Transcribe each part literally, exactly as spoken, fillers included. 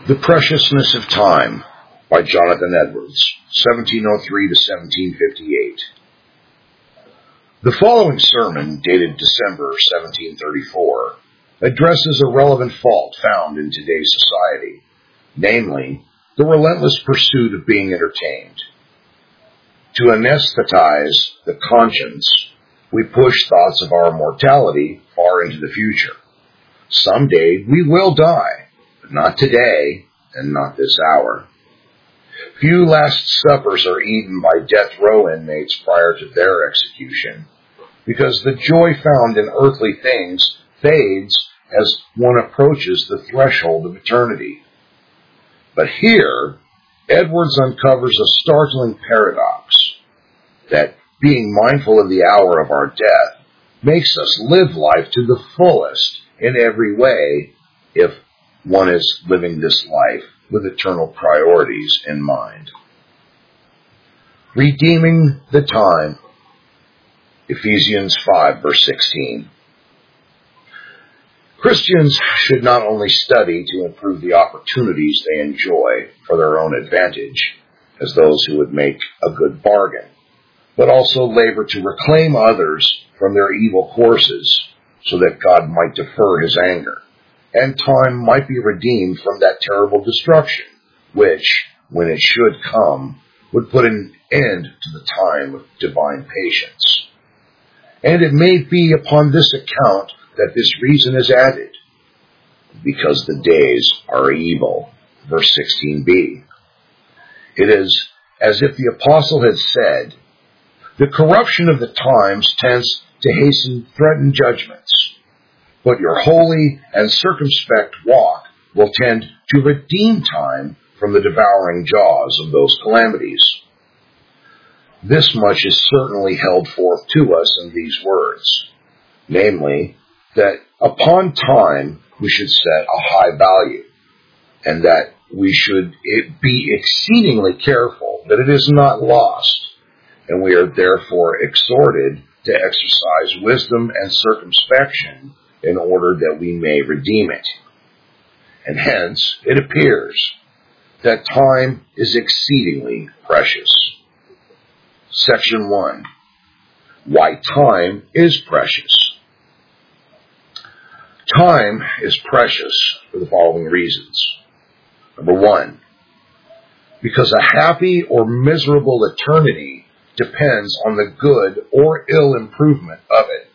The Preciousness of Time by Jonathan Edwards, seventeen oh three to seventeen fifty-eight. The following sermon, dated December seventeen thirty-four, addresses a relevant fault found in today's society, namely, the relentless pursuit of being entertained. To anesthetize the conscience, we push thoughts of our mortality far into the future. Someday we will die. But not today, and not this hour. Few Last Suppers are eaten by death row inmates prior to their execution, because the joy found in earthly things fades as one approaches the threshold of eternity. But here, Edwards uncovers a startling paradox, that being mindful of the hour of our death makes us live life to the fullest in every way, if one is living this life with eternal priorities in mind. Redeeming the time. Ephesians five, verse sixteen. Christians should not only study to improve the opportunities they enjoy for their own advantage, as those who would make a good bargain, but also labor to reclaim others from their evil courses, so that God might defer his anger, and time might be redeemed from that terrible destruction, which, when it should come, would put an end to the time of divine patience. And it may be upon this account that this reason is added, because the days are evil. Verse sixteen b. It is as if the apostle had said, the corruption of the times tends to hasten threatened judgments, but your holy and circumspect walk will tend to redeem time from the devouring jaws of those calamities. This much is certainly held forth to us in these words, namely, that upon time we should set a high value, and that we should be exceedingly careful that it is not lost, and we are therefore exhorted to exercise wisdom and circumspection in order that we may redeem it. And hence, it appears that time is exceedingly precious. Section one. Why time is precious. Time is precious for the following reasons. Number one, because a happy or miserable eternity depends on the good or ill improvement of it.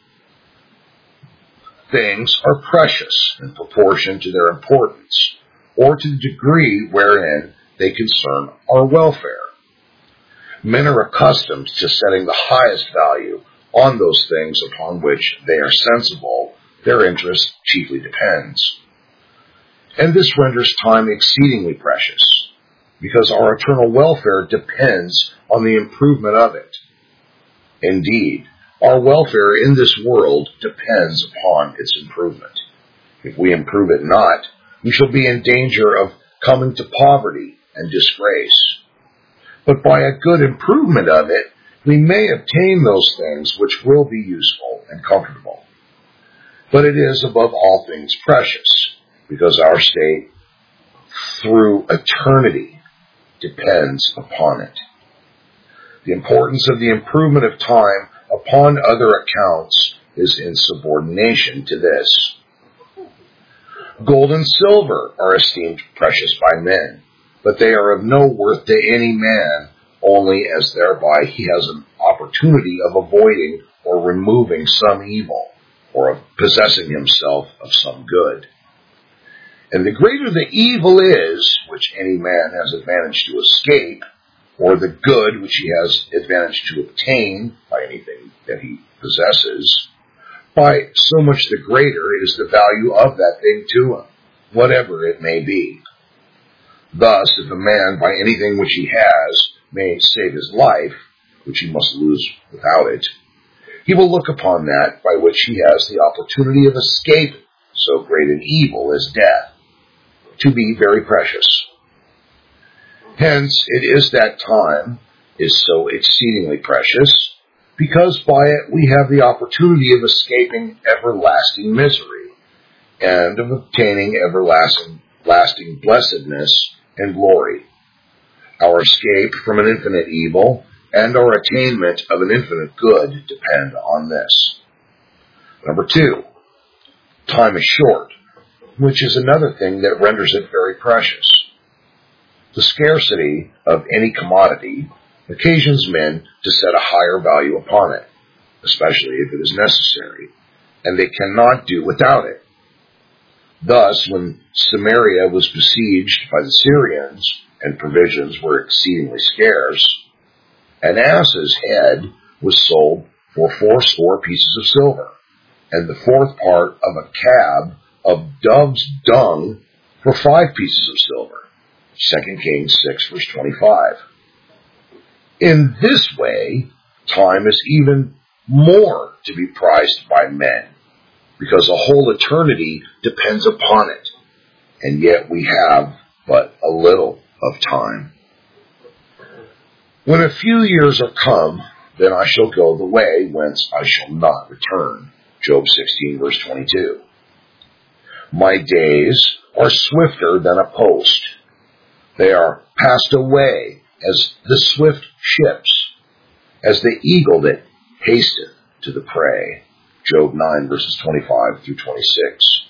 Things are precious in proportion to their importance, or to the degree wherein they concern our welfare. Men are accustomed to setting the highest value on those things upon which they are sensible their interest chiefly depends. And this renders time exceedingly precious, because our eternal welfare depends on the improvement of it. Indeed, our welfare in this world depends upon its improvement. If we improve it not, we shall be in danger of coming to poverty and disgrace. But by a good improvement of it, we may obtain those things which will be useful and comfortable. But it is above all things precious, because our state through eternity depends upon it. The importance of the improvement of time upon other accounts is in subordination to this. Gold and silver are esteemed precious by men, but they are of no worth to any man, only as thereby he has an opportunity of avoiding or removing some evil, or of possessing himself of some good. And the greater the evil is, which any man has advantage to escape, or the good which he has advantage to obtain by anything that he possesses, by so much the greater is the value of that thing to him, whatever it may be. Thus, if a man by anything which he has may save his life, which he must lose without it, he will look upon that by which he has the opportunity of escape so great an evil as death, to be very precious. Hence, it is that time is so exceedingly precious, because by it we have the opportunity of escaping everlasting misery, and of obtaining everlasting lasting blessedness and glory. Our escape from an infinite evil and our attainment of an infinite good depend on this. Number two, time is short, which is another thing that renders it very precious. The scarcity of any commodity occasions men to set a higher value upon it, especially if it is necessary, and they cannot do without it. Thus, when Samaria was besieged by the Syrians and provisions were exceedingly scarce, an ass's head was sold for fourscore pieces of silver, and the fourth part of a cab of dove's dung for five pieces of silver. Second Kings six, verse twenty-five. In this way, time is even more to be prized by men, because a whole eternity depends upon it, and yet we have but a little of time. When a few years are come, then I shall go the way whence I shall not return. Job sixteen, verse twenty-two. My days are swifter than a post. They are passed away as the swift ships, as the eagle that hasteth to the prey. Job nine, verses twenty-five through twenty-six.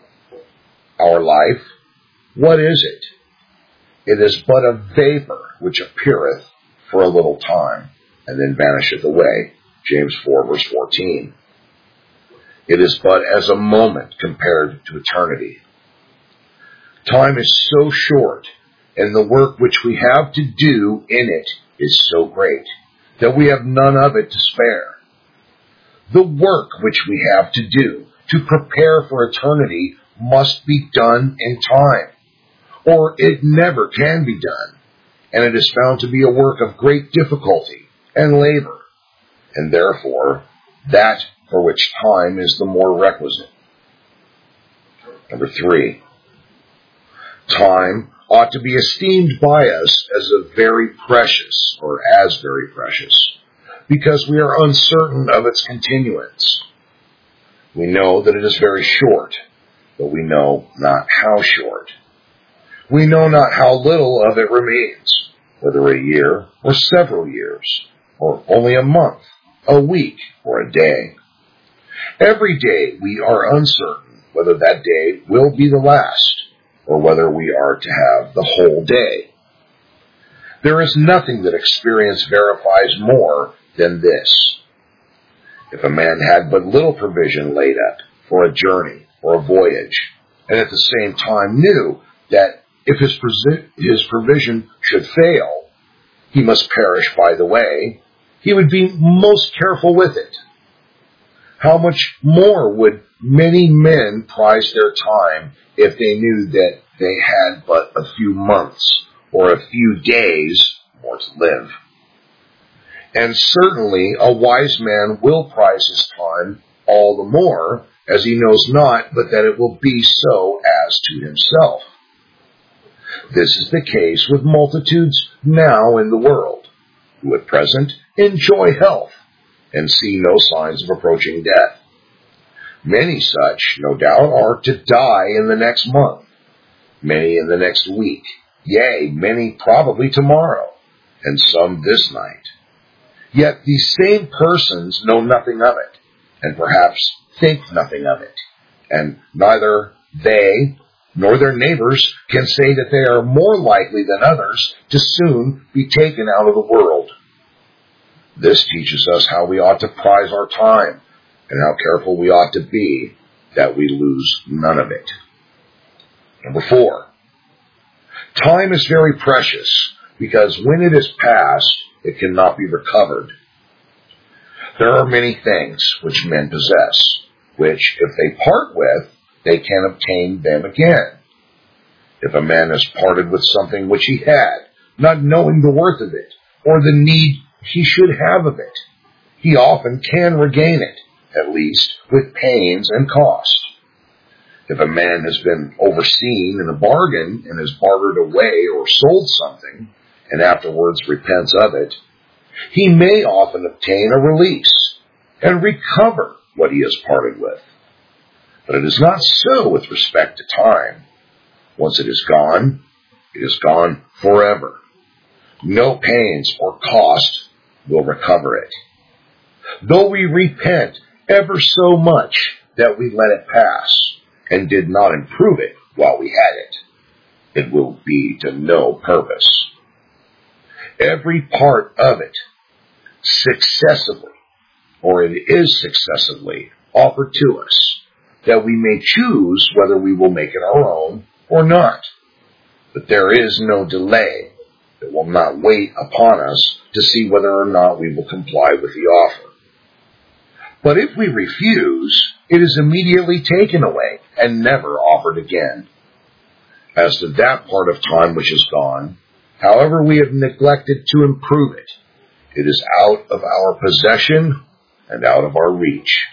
Our life, what is it? It is but a vapor which appeareth for a little time, and then vanisheth away. James four, verse fourteen. It is but as a moment compared to eternity. Time is so short, and the work which we have to do in it is so great, that we have none of it to spare. The work which we have to do to prepare for eternity must be done in time, or it never can be done, and it is found to be a work of great difficulty and labor, and therefore that for which time is the more requisite. Number three, time ought to be esteemed by us as a very precious, or as very precious, because we are uncertain of its continuance. We know that it is very short, but we know not how short. We know not how little of it remains, whether a year or several years, or only a month, a week, or a day. Every day we are uncertain whether that day will be the last, or whether we are to have the whole day. There is nothing that experience verifies more than this. If a man had but little provision laid up for a journey or a voyage, and at the same time knew that if his, his provision should fail, he must perish by the way, he would be most careful with it. How much more would many men prize their time if they knew that they had but a few months or a few days more to live? And certainly a wise man will prize his time all the more, as he knows not but that it will be so as to himself. This is the case with multitudes now in the world, who at present enjoy health and see no signs of approaching death. Many such, no doubt, are to die in the next month, many in the next week, yea, many probably tomorrow, and some this night. Yet these same persons know nothing of it, and perhaps think nothing of it, and neither they nor their neighbors can say that they are more likely than others to soon be taken out of the world. This teaches us how we ought to prize our time, and how careful we ought to be that we lose none of it. Number four, time is very precious, because when it is past, it cannot be recovered. There are many things which men possess, which, if they part with, they can obtain them again. If a man has parted with something which he had, not knowing the worth of it, or the need he should have of it, he often can regain it, at least with pains and cost. If a man has been overseen in a bargain and has bartered away or sold something, and afterwards repents of it, he may often obtain a release and recover what he has parted with. But it is not so with respect to time. Once it is gone, it is gone forever. No pains or cost will recover it. Though we repent ever so much that we let it pass and did not improve it while we had it, it will be to no purpose. Every part of it successively, or it is successively, offered to us, that we may choose whether we will make it our own or not. But there is no delay that will not wait upon us to see whether or not we will comply with the offer. But if we refuse, it is immediately taken away and never offered again. As to that part of time which is gone, however we have neglected to improve it, it is out of our possession and out of our reach.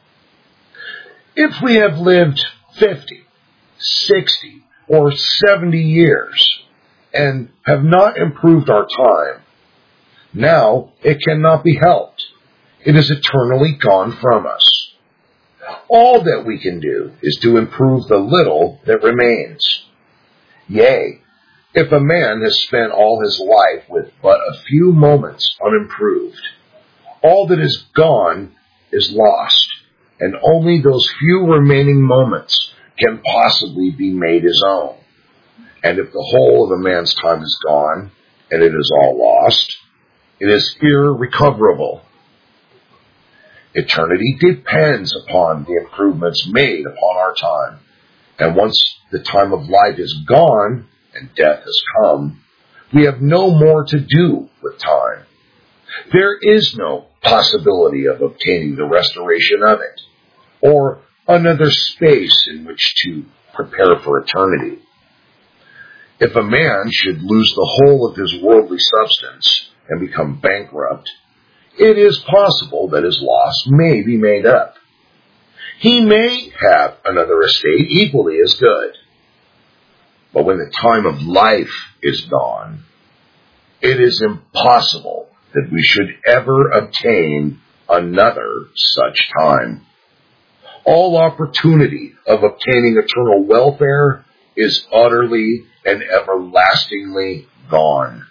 If we have lived fifty, sixty, or seventy years and have not improved our time, now it cannot be helped. It is eternally gone from us. All that we can do is to improve the little that remains. Yea, if a man has spent all his life with but a few moments unimproved, all that is gone is lost, and only those few remaining moments can possibly be made his own. And if the whole of a man's time is gone, and it is all lost, it is irrecoverable. Eternity depends upon the improvements made upon our time, and once the time of life is gone and death has come, we have no more to do with time. There is no possibility of obtaining the restoration of it, or another space in which to prepare for eternity. If a man should lose the whole of his worldly substance and become bankrupt, it is possible that his loss may be made up. He may have another estate equally as good. But when the time of life is gone, it is impossible that we should ever obtain another such time. All opportunity of obtaining eternal welfare is utterly and everlastingly gone.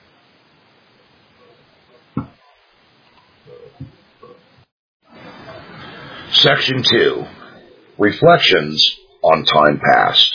Section two. Reflections on time past.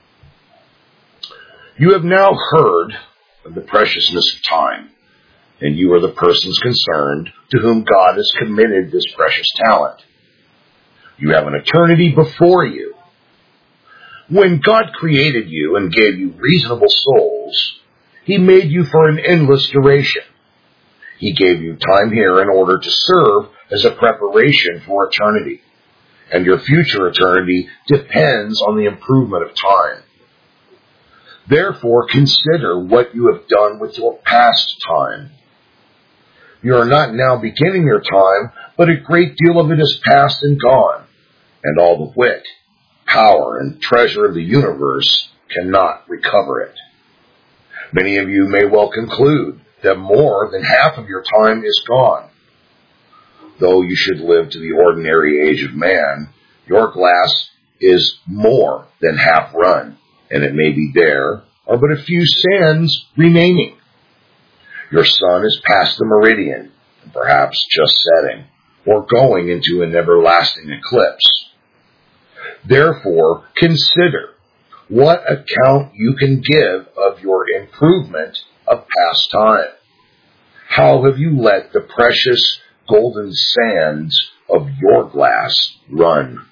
You have now heard of the preciousness of time, and you are the persons concerned to whom God has committed this precious talent. You have an eternity before you. When God created you and gave you reasonable souls, He made you for an endless duration. He gave you time here in order to serve as a preparation for eternity, and your future eternity depends on the improvement of time. Therefore, consider what you have done with your past time. You are not now beginning your time, but a great deal of it is past and gone, and all the wit, power, and treasure of the universe cannot recover it. Many of you may well conclude that more than half of your time is gone. Though you should live to the ordinary age of man, your glass is more than half run, and it may be there are but a few sands remaining. Your sun is past the meridian, and perhaps just setting, or going into an everlasting eclipse. Therefore, consider what account you can give of your improvement of past time. How have you let the precious golden sands of your glass run?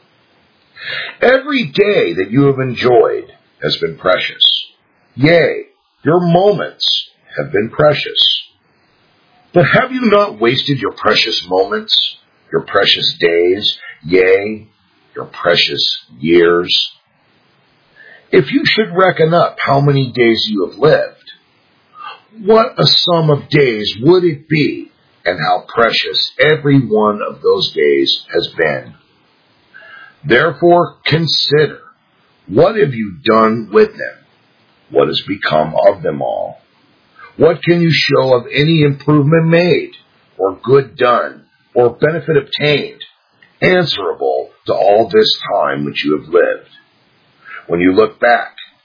Every day that you have enjoyed has been precious. Yea, your moments have been precious. But have you not wasted your precious moments, your precious days, yea, your precious years? If you should reckon up how many days you have lived, what a sum of days would it be, and how precious every one of those days has been. Therefore, consider, what have you done with them? What has become of them all? What can you show of any improvement made, or good done, or benefit obtained, answerable to all this time which you have lived? When you look back,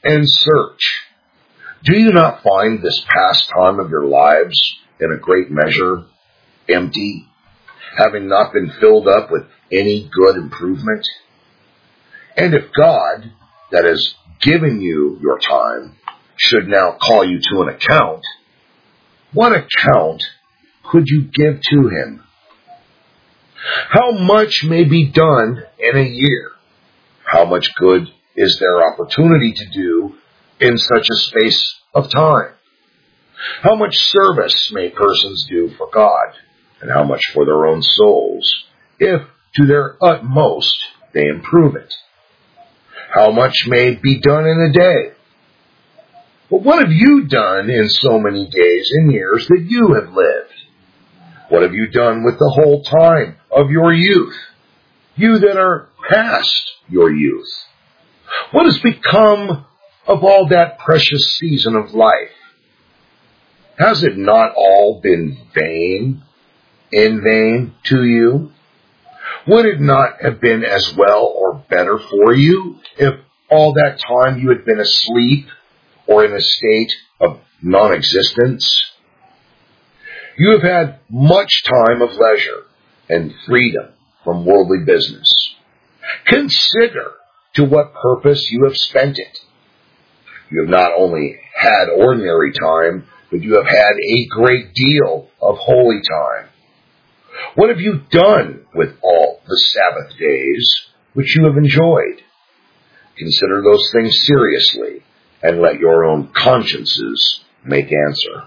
and search. Do you not find this past time of your lives in a great measure empty, having not been filled up with any good improvement? And if God, that has given you your time, should now call you to an account, what account could you give to him? How much may be done in a year? How much good is there opportunity to do in such a space of time? How much service may persons do for God, and how much for their own souls, if to their utmost they improve it? How much may be done in a day? But what have you done in so many days and years that you have lived? What have you done with the whole time of your youth, you that are past your youth? What has become of all that precious season of life? Has it not all been vain, in vain to you? Would it not have been as well or better for you if all that time you had been asleep or in a state of non-existence? You have had much time of leisure and freedom from worldly business. Consider to what purpose you have spent it. You have not only had ordinary time, but you have had a great deal of holy time. What have you done with all the Sabbath days which you have enjoyed? Consider those things seriously, and let your own consciences make answer.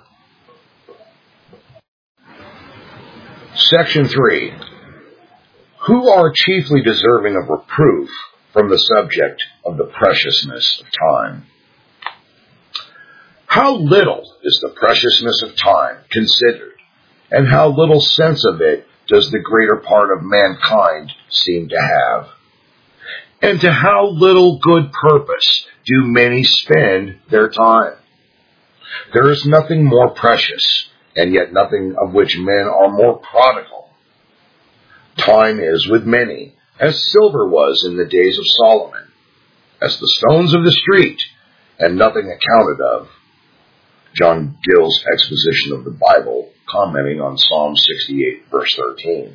Section three. Who are chiefly deserving of reproof from the subject of the preciousness of time? How little is the preciousness of time considered, and how little sense of it does the greater part of mankind seem to have? And to how little good purpose do many spend their time? There is nothing more precious, and yet nothing of which men are more prodigal. Time is with many, as silver was in the days of Solomon, as the stones of the street, and nothing accounted of. John Gill's exposition of the Bible, commenting on Psalm sixty-eight, verse thirteen.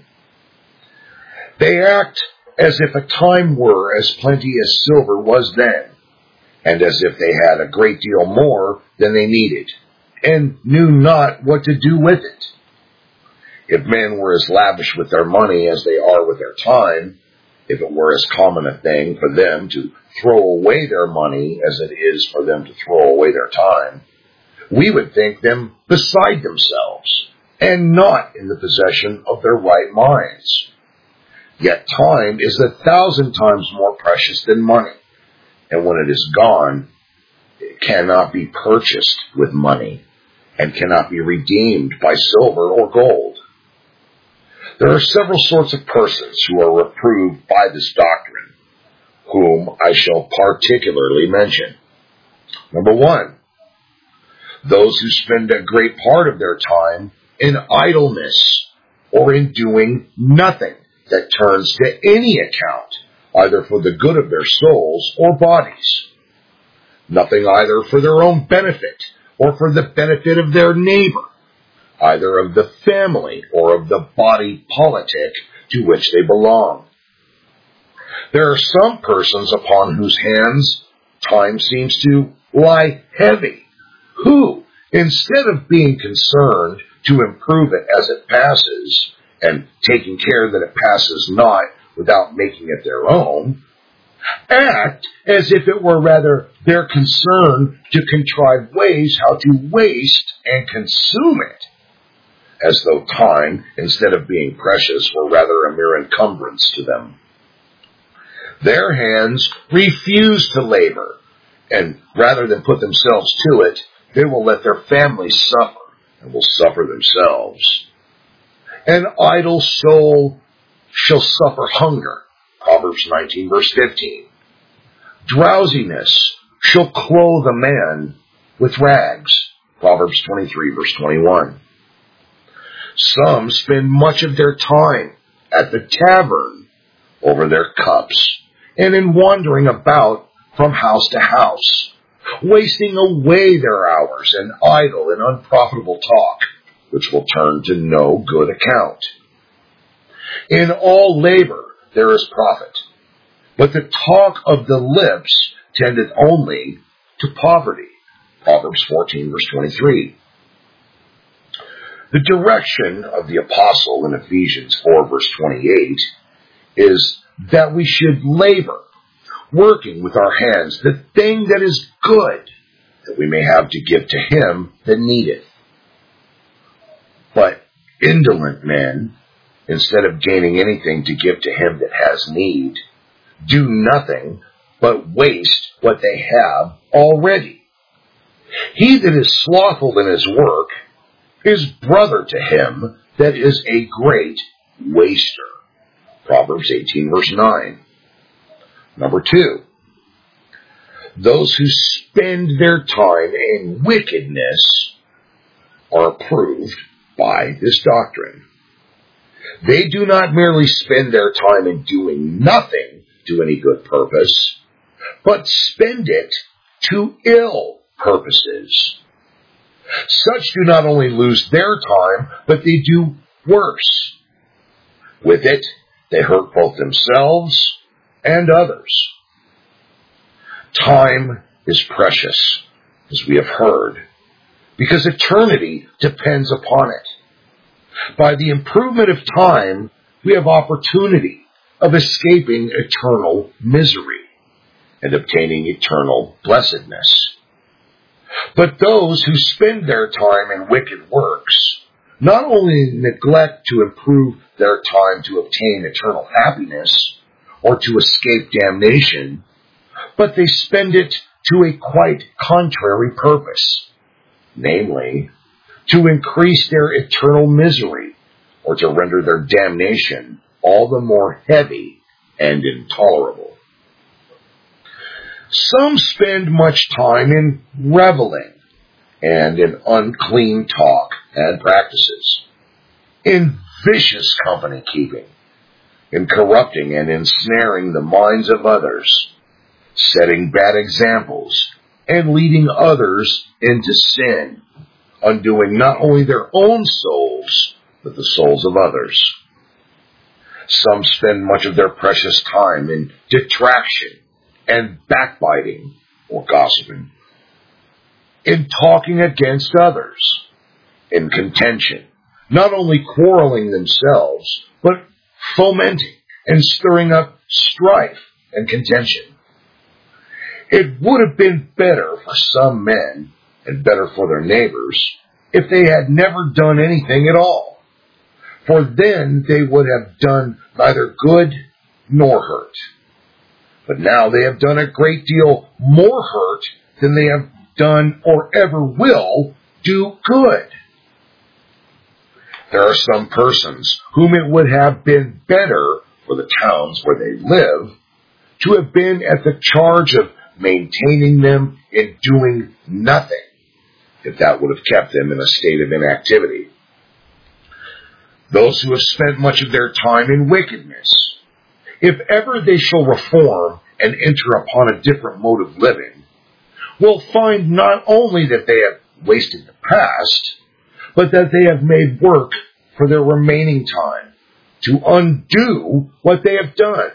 They act as if a time were as plenty as silver was then, and as if they had a great deal more than they needed, and knew not what to do with it. If men were as lavish with their money as they are with their time, if it were as common a thing for them to throw away their money as it is for them to throw away their time, we would think them beside themselves, and not in the possession of their right minds. Yet time is a thousand times more precious than money, and when it is gone, it cannot be purchased with money, and cannot be redeemed by silver or gold. There are several sorts of persons who are reproved by this doctrine, whom I shall particularly mention. Number one, those who spend a great part of their time in idleness or in doing nothing that turns to any account, either for the good of their souls or bodies. Nothing either for their own benefit or for the benefit of their neighbor, either of the family or of the body politic to which they belong. There are some persons upon whose hands time seems to lie heavy, who, instead of being concerned to improve it as it passes, and taking care that it passes not without making it their own, act as if it were rather their concern to contrive ways how to waste and consume it, as though time, instead of being precious, were rather a mere encumbrance to them. Their hands refuse to labor, and rather than put themselves to it, they will let their families suffer, and will suffer themselves. An idle soul shall suffer hunger, Proverbs nineteen, verse fifteen. Drowsiness shall clothe a man with rags, Proverbs twenty-three, verse twenty-one. Some spend much of their time at the tavern over their cups, and in wandering about from house to house, wasting away their hours in idle and unprofitable talk, which will turn to no good account. In all labor there is profit, but the talk of the lips tendeth only to poverty. Proverbs fourteen, verse twenty-three. The direction of the apostle in Ephesians four, verse twenty-eight is that we should labor, working with our hands the thing that is good, that we may have to give to him that needeth. But indolent men, instead of gaining anything to give to him that has need, do nothing but waste what they have already. He that is slothful in his work is brother to him that is a great waster. Proverbs eighteen, verse nine. Number two, those who spend their time in wickedness are approved by this doctrine. They do not merely spend their time in doing nothing to any good purpose, but spend it to ill purposes. Such do not only lose their time, but they do worse. With it, they hurt both themselves and others. Time is precious, as we have heard, because eternity depends upon it. By the improvement of time, we have opportunity of escaping eternal misery and obtaining eternal blessedness. But those who spend their time in wicked works not only neglect to improve their time to obtain eternal happiness or to escape damnation, but they spend it to a quite contrary purpose, namely, to increase their eternal misery or to render their damnation all the more heavy and intolerable. Some spend much time in reveling and in unclean talk and practices, in vicious company keeping, in corrupting and ensnaring the minds of others, setting bad examples, and leading others into sin, undoing not only their own souls, but the souls of others. Some spend much of their precious time in detraction and backbiting or gossiping, in talking against others, in contention, not only quarreling themselves, but fomenting and stirring up strife and contention. It would have been better for some men, and better for their neighbors, if they had never done anything at all, for then they would have done neither good nor hurt. But now they have done a great deal more hurt than they have done or ever will do good. There are some persons whom it would have been better for the towns where they live to have been at the charge of maintaining them in doing nothing, if that would have kept them in a state of inactivity. Those who have spent much of their time in wickedness, if ever they shall reform and enter upon a different mode of living, will find not only that they have wasted the past, but that they have made work for their remaining time to undo what they have done.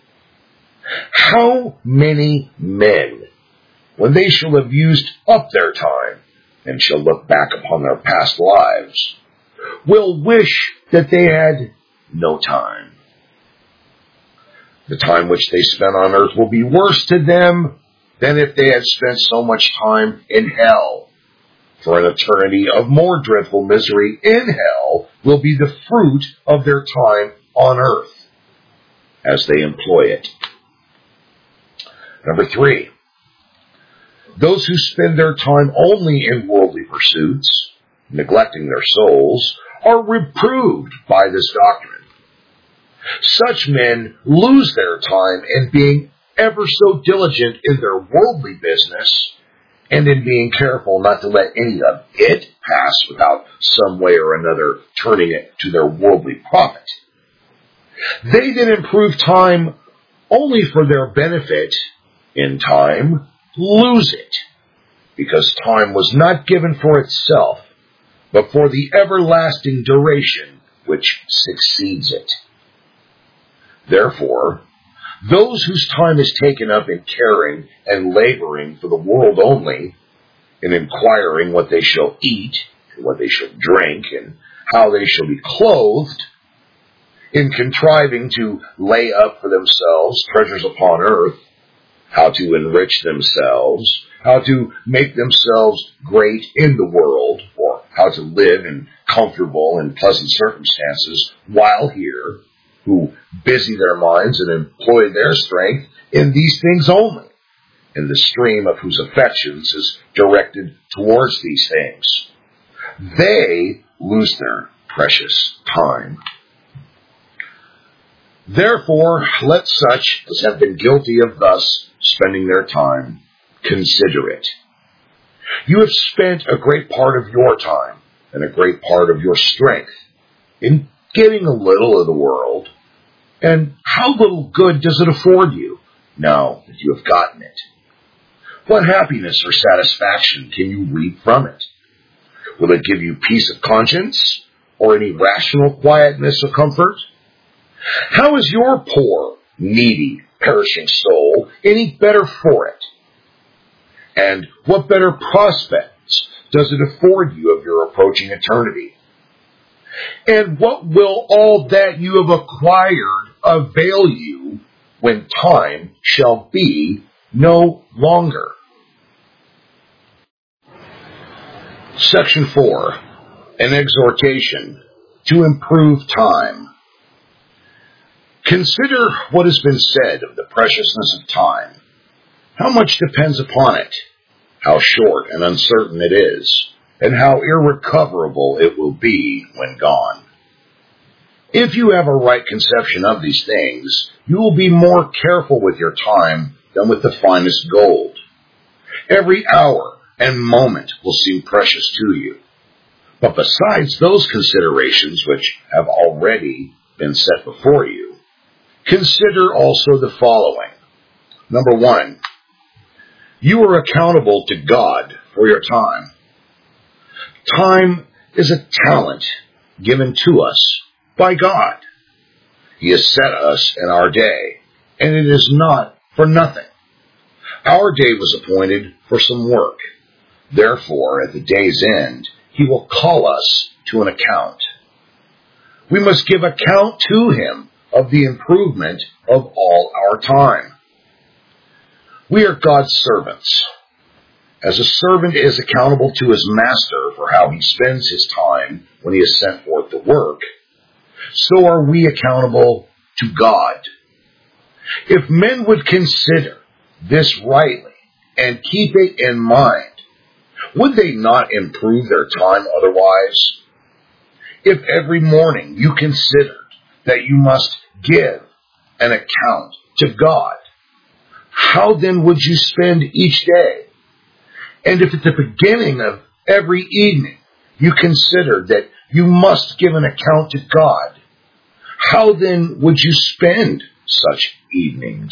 How many men, when they shall have used up their time and shall look back upon their past lives, will wish that they had no time? The time which they spent on earth will be worse to them than if they had spent so much time in hell. For an eternity of more dreadful misery in hell will be the fruit of their time on earth, as they employ it. Number three, those who spend their time only in worldly pursuits, neglecting their souls, are reproved by this doctrine. Such men lose their time in being ever so diligent in their worldly business and in being careful not to let any of it pass without some way or another turning it to their worldly profit. They then improve time only for their benefit, in time lose it because time was not given for itself, but for the everlasting duration which succeeds it. Therefore, those whose time is taken up in caring and laboring for the world only, in inquiring what they shall eat, and what they shall drink, and how they shall be clothed, in contriving to lay up for themselves treasures upon earth, how to enrich themselves, how to make themselves great in the world, or how to live in comfortable and pleasant circumstances while here, who busy their minds and employ their strength in these things only, and the stream of whose affections is directed towards these things. They lose their precious time. Therefore, let such as have been guilty of thus spending their time consider it. You have spent a great part of your time and a great part of your strength in getting a little of the world, and how little good does it afford you now that you have gotten it? What happiness or satisfaction can you reap from it? Will it give you peace of conscience or any rational quietness or comfort? How is your poor, needy, perishing soul any better for it? And what better prospects does it afford you of your approaching eternity? And what will all that you have acquired avail you when time shall be no longer? Section four, an exhortation to improve time. Consider what has been said of the preciousness of time. How much depends upon it, how short and uncertain it is, and how irrecoverable it will be when gone. If you have a right conception of these things, you will be more careful with your time than with the finest gold. Every hour and moment will seem precious to you. But besides those considerations which have already been set before you, consider also the following. Number one, you are accountable to God for your time. Time is a talent given to us by God. He has set us in our day, and it is not for nothing. Our day was appointed for some work. Therefore, at the day's end, He will call us to an account. We must give account to Him of the improvement of all our time. We are God's servants. As a servant is accountable to his master for how he spends his time when he has sent forth the work, so are we accountable to God. If men would consider this rightly and keep it in mind, would they not improve their time otherwise? If every morning you considered that you must give an account to God, how then would you spend each day? And if at the beginning of every evening you considered that you must give an account to God, how then would you spend such evenings?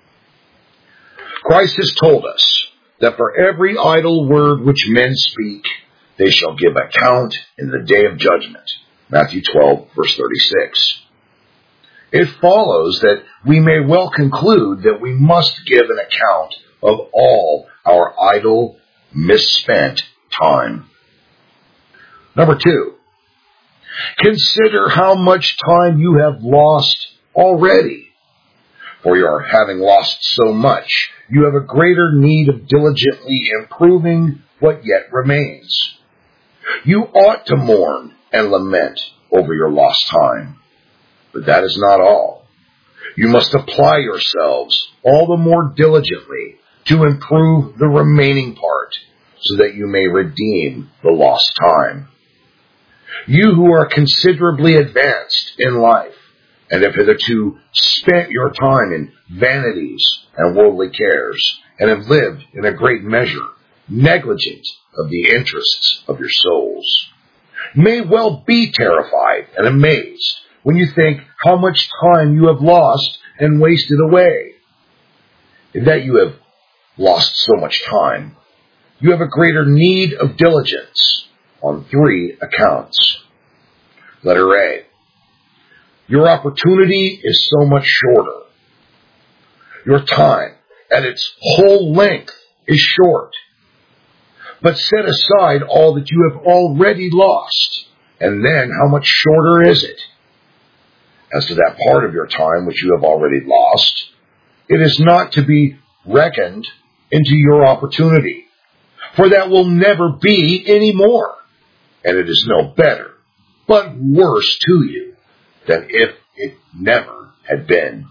Christ has told us that for every idle word which men speak, they shall give account in the day of judgment. Matthew twelve, verse thirty-six. It follows that we may well conclude that we must give an account of all our idle, misspent time. Number two, consider how much time you have lost already. For your having lost so much, you have a greater need of diligently improving what yet remains. You ought to mourn and lament over your lost time. But that is not all. You must apply yourselves all the more diligently to improve the remaining part, so that you may redeem the lost time. You who are considerably advanced in life, and have hitherto spent your time in vanities and worldly cares, and have lived in a great measure negligent of the interests of your souls, may well be terrified and amazed when you think how much time you have lost and wasted away. In that you have lost so much time, you have a greater need of diligence on three accounts. Letter A. Your opportunity is so much shorter. Your time at its whole length is short. But set aside all that you have already lost, and then how much shorter is it? As to that part of your time which you have already lost, it is not to be reckoned into your opportunity, for that will never be any more, and it is no better, but worse to you than if it never had been.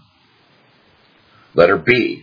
Letter B.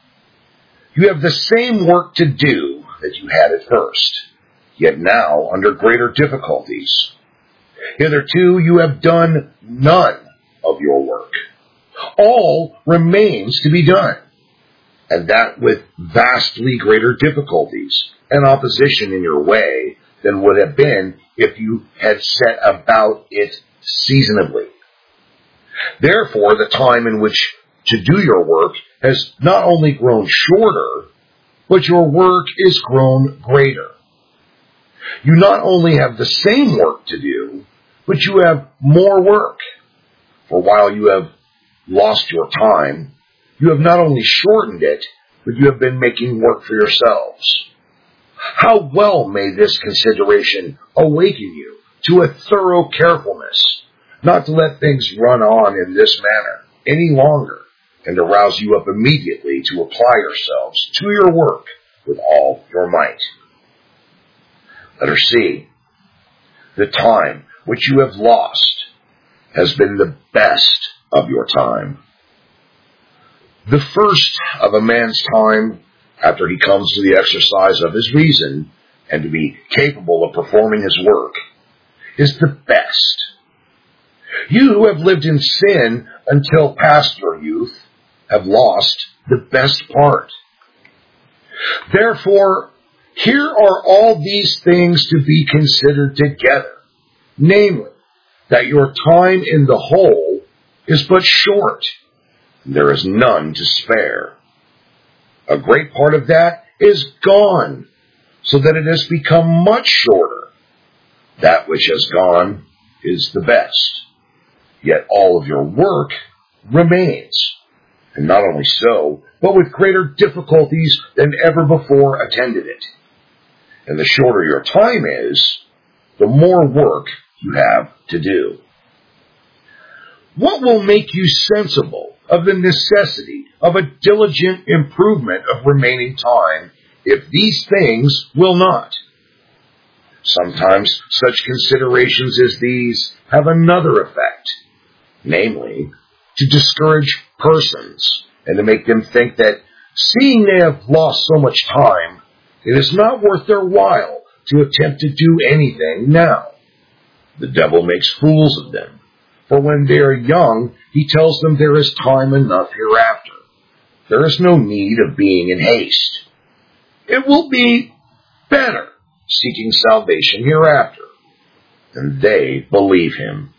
You have the same work to do that you had at first, yet now under greater difficulties. Hitherto you have done none of your work. All remains to be done, and that with vastly greater difficulties and opposition in your way than would have been if you had set about it seasonably. Therefore, the time in which to do your work has not only grown shorter, but your work is grown greater. You not only have the same work to do, but you have more work. For while you have lost your time, you have not only shortened it, but you have been making work for yourselves. How well may this consideration awaken you to a thorough carefulness, not to let things run on in this manner any longer, and to rouse you up immediately to apply yourselves to your work with all your might. Letter C. The time which you have lost has been the best of your time. The first of a man's time, after he comes to the exercise of his reason and to be capable of performing his work, is the best. You who have lived in sin until past your youth have lost the best part. Therefore, here are all these things to be considered together, namely, that your time in the whole is but short, and there is none to spare. A great part of that is gone, so that it has become much shorter. That which has gone is the best, yet all of your work remains, and not only so, but with greater difficulties than ever before attended it. And the shorter your time is, the more work you have to do. What will make you sensible of the necessity of a diligent improvement of remaining time if these things will not? Sometimes such considerations as these have another effect, namely, to discourage persons and to make them think that, seeing they have lost so much time, it is not worth their while to attempt to do anything now. The devil makes fools of them, for when they are young, he tells them there is time enough hereafter. There is no need of being in haste. It will be better seeking salvation hereafter. And they believe him.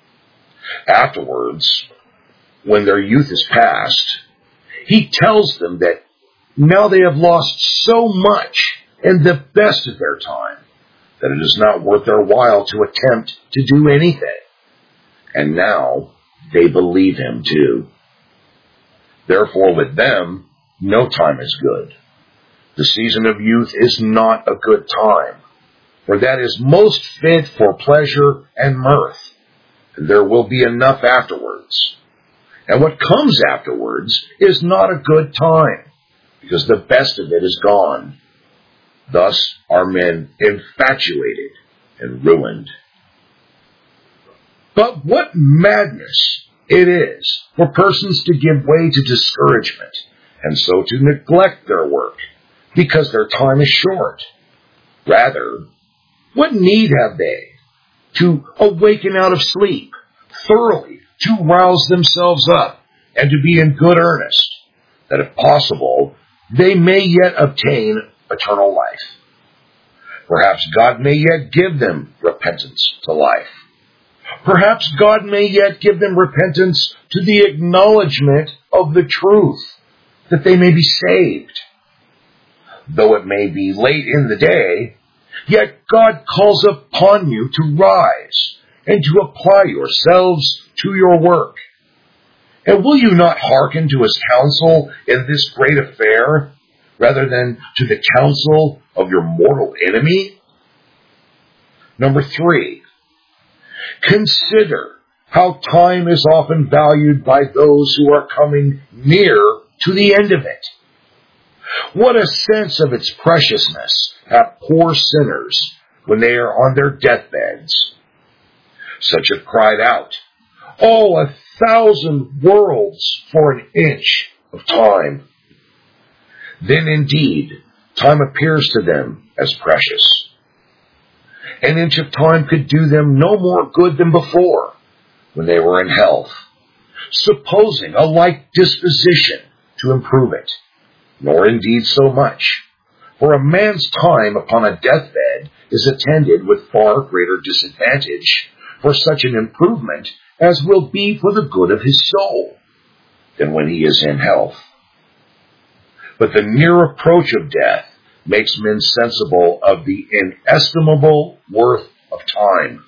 Afterwards, when their youth is past, he tells them that now they have lost so much and the best of their time that it is not worth their while to attempt to do anything. And now they believe him too. Therefore, with them, no time is good. The season of youth is not a good time, for that is most fit for pleasure and mirth, and there will be enough afterwards. And what comes afterwards is not a good time, because the best of it is gone. Thus are men infatuated and ruined. But what madness it is for persons to give way to discouragement, and so to neglect their work, because their time is short. Rather, what need have they to awaken out of sleep, thoroughly to rouse themselves up, and to be in good earnest, that if possible, they may yet obtain eternal life. Perhaps God may yet give them repentance to life. Perhaps God may yet give them repentance to the acknowledgement of the truth, that they may be saved. though it may be late in the day, yet God calls upon you to rise and to apply yourselves to your work. And will you not hearken to his counsel in this great affair, rather than to the counsel of your mortal enemy? Number three, consider how time is often valued by those who are coming near to the end of it. What a sense of its preciousness have poor sinners when they are on their deathbeds. Such have cried out, "Oh, a thousand worlds for an inch of time." Then indeed, time appears to them as precious. An inch of time could do them no more good than before, when they were in health, supposing a like disposition to improve it, nor indeed so much. For a man's time upon a deathbed is attended with far greater disadvantage for such an improvement as will be for the good of his soul, than when he is in health. But the near approach of death makes men sensible of the inestimable worth of time.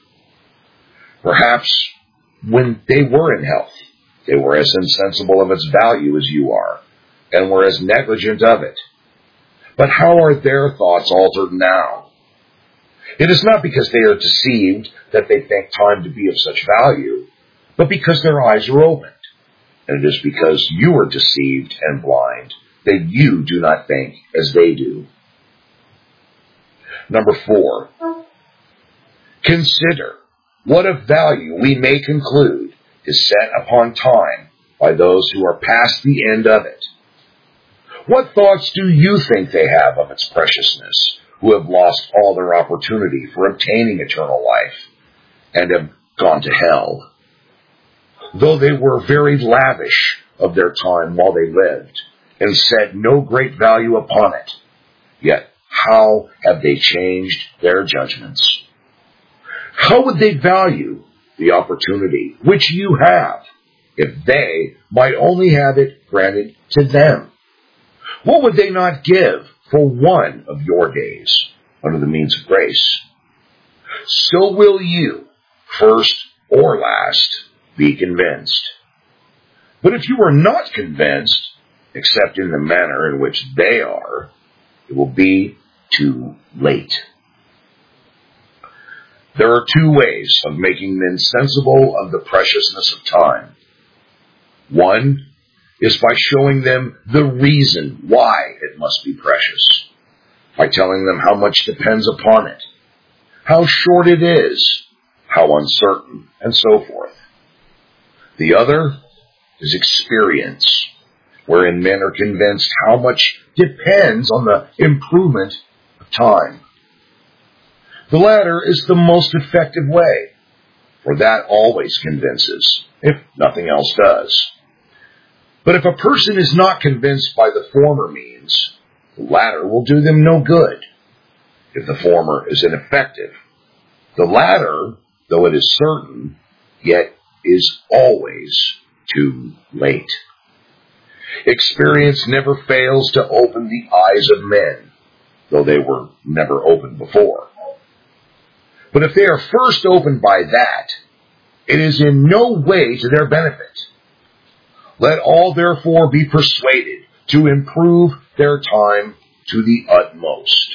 Perhaps when they were in health, they were as insensible of its value as you are, and were as negligent of it. But how are their thoughts altered now? It is not because they are deceived that they think time to be of such value, but because their eyes are opened. And it is because you are deceived and blind that you do not think as they do. Number four, consider what of value we may conclude is set upon time by those who are past the end of it. What thoughts do you think they have of its preciousness, who have lost all their opportunity for obtaining eternal life, and have gone to hell? Though they were very lavish of their time while they lived, and set no great value upon it, yet how have they changed their judgments? How would they value the opportunity which you have, if they might only have it granted to them? What would they not give for one of your days under the means of grace? So will you, first or last, be convinced. But if you are not convinced, except in the manner in which they are, it will be too late. There are two ways of making men sensible of the preciousness of time. One is by showing them the reason why it must be precious, by telling them how much depends upon it, how short it is, how uncertain, and so forth. The other is experience, wherein men are convinced how much depends on the improvement of time. The latter is the most effective way, for that always convinces, if nothing else does. But if a person is not convinced by the former means, the latter will do them no good. If the former is ineffective, the latter, though it is certain, yet is always too late. Experience never fails to open the eyes of men, though they were never opened before. But if they are first opened by that, it is in no way to their benefit. Let all therefore be persuaded to improve their time to the utmost.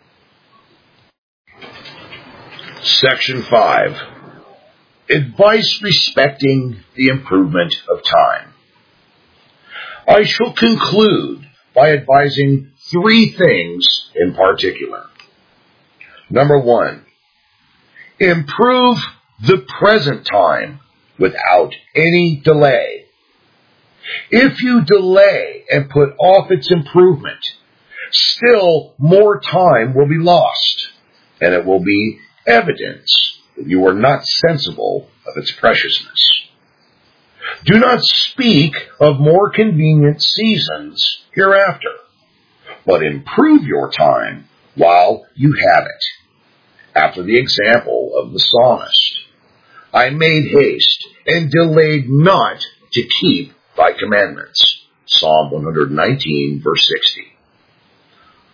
Section five. Advice respecting the improvement of time. I shall conclude by advising three things in particular. Number one, improve the present time without any delay. If you delay and put off its improvement, still more time will be lost, and it will be evidence that you are not sensible of its preciousness. Do not speak of more convenient seasons hereafter, but improve your time while you have it. After the example of the psalmist, I made haste and delayed not to keep thy commandments. Psalm one nineteen, verse sixty.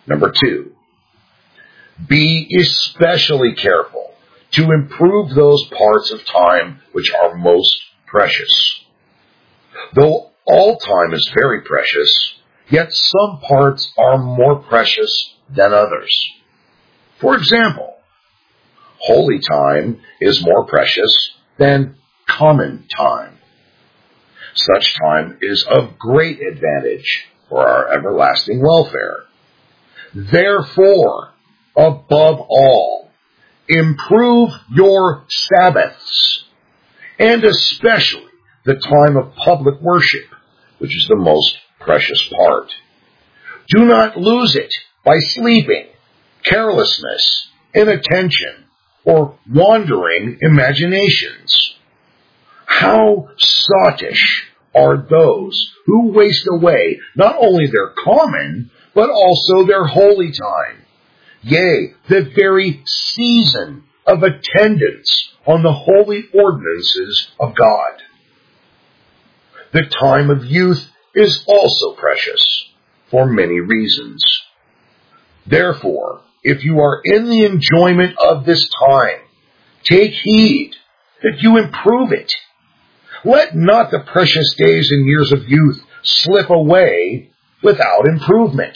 Number two, be especially careful to improve those parts of time which are most precious. Though all time is very precious, yet some parts are more precious than others. For example, holy time is more precious than common time. Such time is of great advantage for our everlasting welfare. Therefore, above all, improve your Sabbaths, and especially the time of public worship, which is the most precious part. Do not lose it by sleeping, carelessness, inattention, or wandering imaginations. How sottish are those who waste away not only their common, but also their holy time, yea, the very season of attendance on the holy ordinances of God. The time of youth is also precious, for many reasons. Therefore, if you are in the enjoyment of this time, take heed that you improve it. Let not the precious days and years of youth slip away without improvement.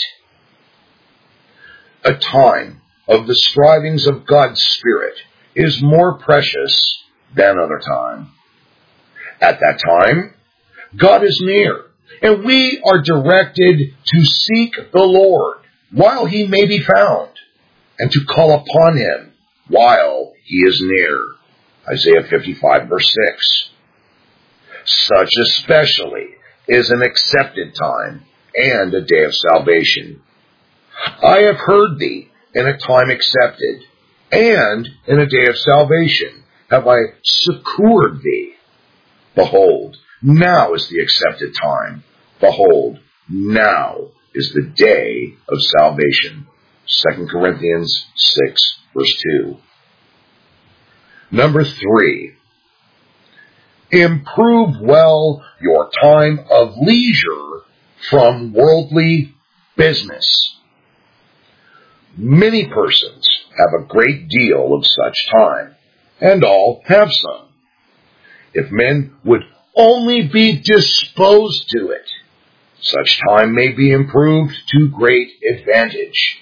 A time of the strivings of God's Spirit is more precious than other time. At that time, God is near, and we are directed to seek the Lord while he may be found, and to call upon him while he is near. Isaiah fifty-five, verse six. Such especially is an accepted time and a day of salvation. I have heard thee in a time accepted, and in a day of salvation have I succored thee. Behold, now is the accepted time. Behold, now is the day of salvation. Second Corinthians six, verse two. Number three, improve well your time of leisure from worldly business. Many persons have a great deal of such time, and all have some. If men would only be disposed to it, such time may be improved to great advantage.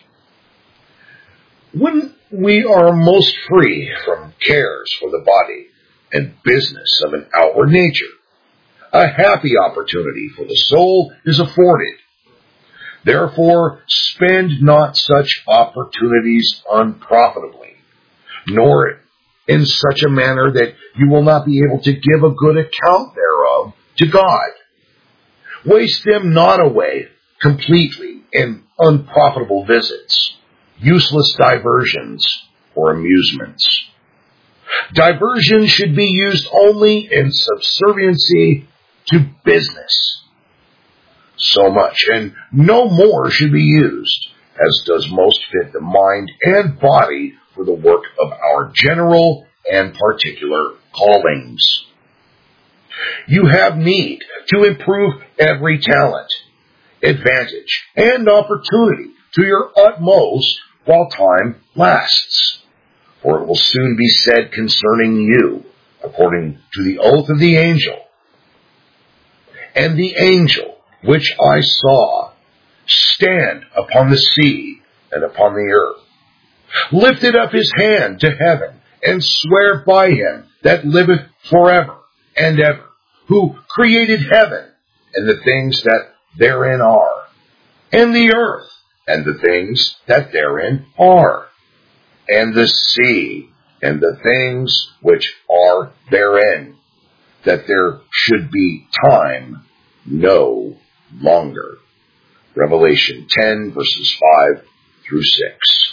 When we are most free from cares for the body and business of an outward nature, a happy opportunity for the soul is afforded. Therefore, spend not such opportunities unprofitably, nor in such a manner that you will not be able to give a good account thereof to God. Waste them not away completely in unprofitable visits, useless diversions, or amusements. Diversion should be used only in subserviency to business. So much and no more should be used as does most fit the mind and body for the work of our general and particular callings. You have need to improve every talent, advantage, and opportunity to your utmost while time lasts. For it will soon be said concerning you, according to the oath of the angel, and the angel which I saw stand upon the sea and upon the earth, lifted up his hand to heaven, and swear by him that liveth forever and ever, who created heaven and the things that therein are, and the earth and the things that therein are, and the sea and the things which are therein, that there should be time no longer. Revelation ten, verses five through six.